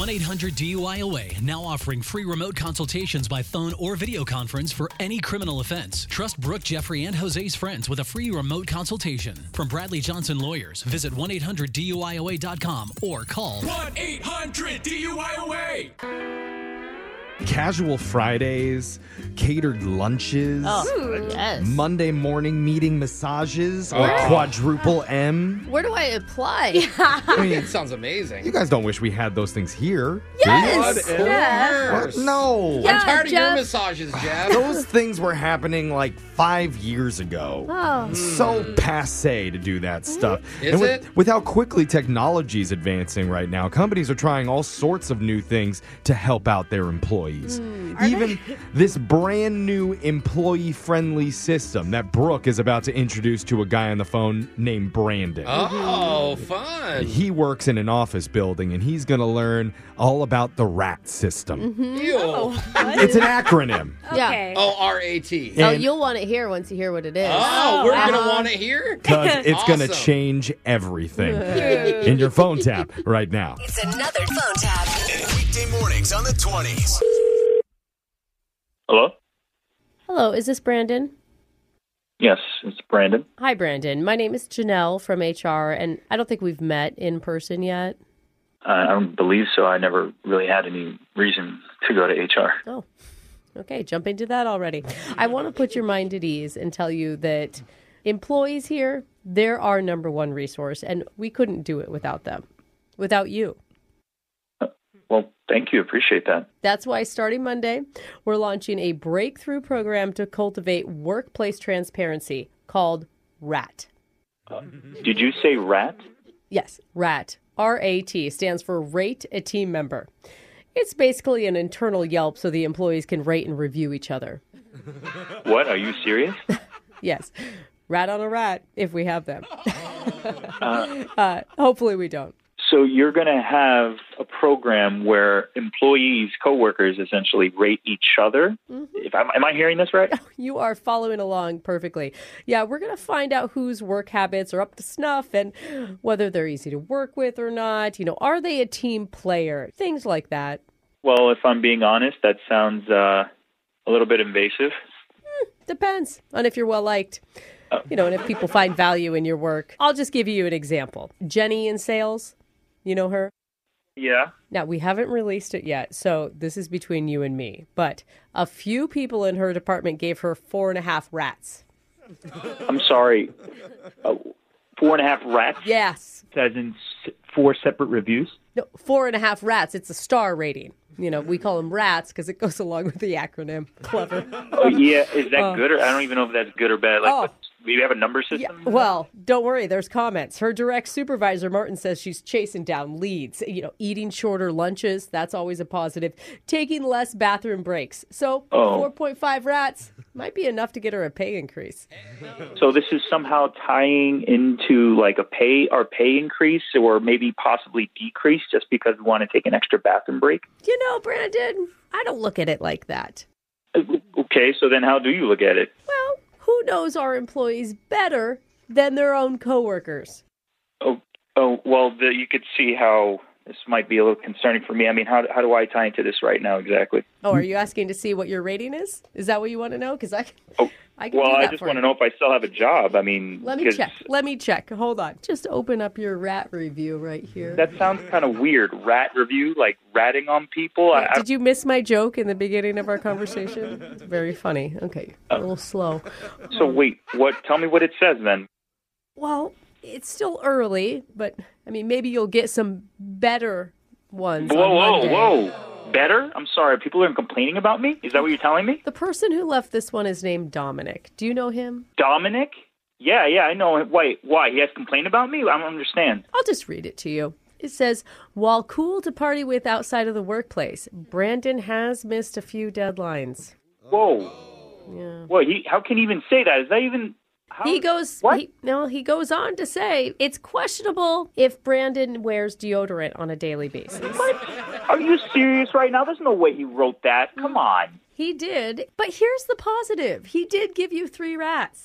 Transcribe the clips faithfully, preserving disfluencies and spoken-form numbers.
one eight hundred D U I O A, now offering free remote consultations by phone or video conference for any criminal offense. Trust Brooke, Jeffrey, and Jose's friends with a free remote consultation. From Bradley Johnson Lawyers, visit one eight hundred D U I O A dot com or call one eight hundred D U I O A. Casual Fridays, catered lunches, Oh, yes. Monday morning meeting massages, or Oh. quadruple M. Where do I apply? I mean, It sounds amazing. you guys don't wish we had those things here. Yes. do you? Yeah. What? No. Yeah. I'm tired of your Jeff. massages, Jeff. Those things were happening like five years ago. Oh. So passe to do that stuff. Is and with, it? with how quickly technology is advancing right now, companies are trying all sorts of new things to help out their employees. Even this brand new employee-friendly system that Brooke is about to introduce to a guy on the phone named Brandon. Oh, fun. He works in an office building, and he's going to learn all about the RAT system. Ew. It's an acronym. Yeah. Oh, R A T. Oh, And- you'll want it here once you hear what it is. Oh, we're going to Uh-huh. want it here? Because it's going to Awesome. change everything in your phone tap right now. It's another phone tap. Weekday mornings on the twenties. Hello? Hello, is this Brandon? Yes, it's Brandon. Hi, Brandon. My name is Janelle from H R, and I don't think we've met in person yet. I don't believe so. I never really had any reason to go to H R. Oh, okay. Jump into that already. I want to put your mind at ease and tell you that employees here, they're our number one resource, and we couldn't do it without them, without you. Well, thank you. Appreciate that. That's why starting Monday, we're launching a breakthrough program to cultivate workplace transparency called RAT. Did you say rat? Yes, RAT. R A T stands for Rate a Team Member. It's basically an internal Yelp so the employees can rate and review each other. What? Are you serious? Yes, rat on a rat if we have them. uh, hopefully we don't. So you're going to have a program where employees, coworkers, essentially rate each other. If I'm, am I hearing this right? You are following along perfectly. Yeah, we're going to find out whose work habits are up to snuff and whether they're easy to work with or not. You know, are they a team player? Things like that. Well, if I'm being honest, that sounds uh, a little bit invasive. Depends on if you're well liked. You know, and if people find value in your work. I'll just give you an example. Jenny in sales, you know her? Yeah. Now, we haven't released it yet, so this is between you and me. But a few people in her department gave her four and a half rats. I'm sorry. Uh, four and a half rats? Yes. As in s- four separate reviews? No, four and a half rats. It's a star rating. You know, we call them rats because it goes along with the acronym. Clever. Oh, yeah. Is that Uh, good? Or I don't even know if that's good or bad. Like, Oh. what, do you have a number Yeah, system? well, don't worry. There's comments. Her direct supervisor, Martin, says she's chasing down leads. You know, eating shorter lunches. That's always a positive. Taking less bathroom breaks. So Oh. four point five rats might be enough to get her a pay increase. So this is somehow tying into like a pay or pay increase or maybe possibly decrease just because we want to take an extra bathroom break? You know, Brandon, I don't look at it like that. Okay, so then how do you look at it? Well, who knows our employees better than their own coworkers? Oh, oh well, the, you could see how this might be a little concerning for me. I mean, how how do I tie into this right now exactly? Oh, are you asking to see what your rating is? Is that what you want to know? Because I, Oh, I can well, do that I just for want to you. know if I still have a job. I mean, Let me 'cause check. Let me check. Hold on. Just open up your rat review right here. That sounds kind of weird. Rat review, like ratting on people. I, I, Did you miss my joke in the beginning of our conversation? It's very funny. Okay, a little slow. so wait, what? Tell me what it says then. Well, it's still early, but I mean, maybe you'll get some better ones. Whoa, on whoa, Monday. whoa! Better? I'm sorry. People are complaining about me. Is that what you're telling me? The person who left this one is named Dominic. Do you know him? Dominic? Yeah, yeah, I know. Wait, why? He has complained about me? I don't understand. I'll just read it to you. It says, while cool to party with outside of the workplace, Brandon has missed a few deadlines. Whoa. Yeah. Well, he, how can he even say that? Is that even... How, He goes. What? He, no, he goes on to say it's questionable if Brandon wears deodorant on a daily basis. What? Are you serious right now? There's no way he wrote that. Come on. He did, but here's the positive: he did give you three rats.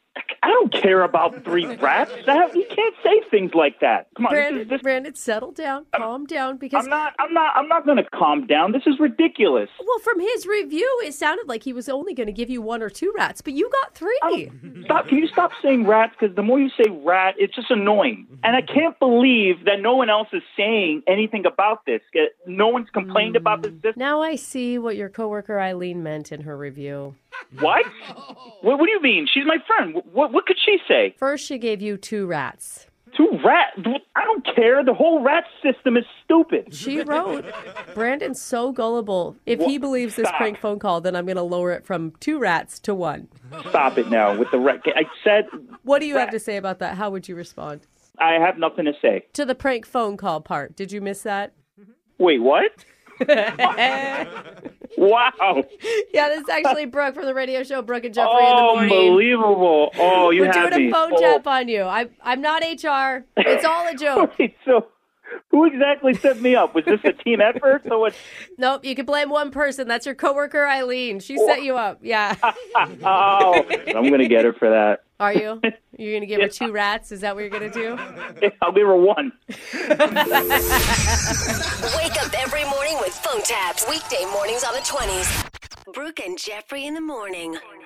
I don't care about three rats. That, you can't say things like that. Come on, Brandon, this is, this, Brandon, settle down, calm down, because I'm not. I'm not. I'm not going to calm down. This is ridiculous. well, from his review, it sounded like he was only going to give you one or two rats, but you got three. Um, stop. Can you stop saying rats? Because the more you say rat, it's just annoying. And I can't believe that no one else is saying anything about this. No one's complained about this. this. Now I see what your coworker Eileen meant in her review. What? what? What do you mean? She's my friend. What? What could she say? First, she gave you two rats. Two rat? I don't care. The whole rat system is stupid. She wrote, Brandon's so gullible. If he believes this Stop. prank phone call, then I'm going to lower it from two rats to one. Stop it now with the rat. I said. What do you rat. have to say about that? How would you respond? I have nothing to say. To the prank phone call part. Did you miss that? Wait, what? Wow. Yeah, this is actually Brooke from the radio show Brooke and Jeffrey in the morning. Unbelievable. Oh, you We're have doing me. a phone oh. tap on you. I, I'm not H R. It's all a joke. Wait, so who exactly set me up? Was this a team effort? So what? Nope, you can blame one person. That's your coworker Eileen. She set you up. Yeah. Oh, I'm going to get her for that. Are you? You're going to give her two rats? Is that what you're going to do? I'll give her one. Wake up every morning with phone taps. Weekday mornings on the twenties. Brooke and Jeffrey in the morning.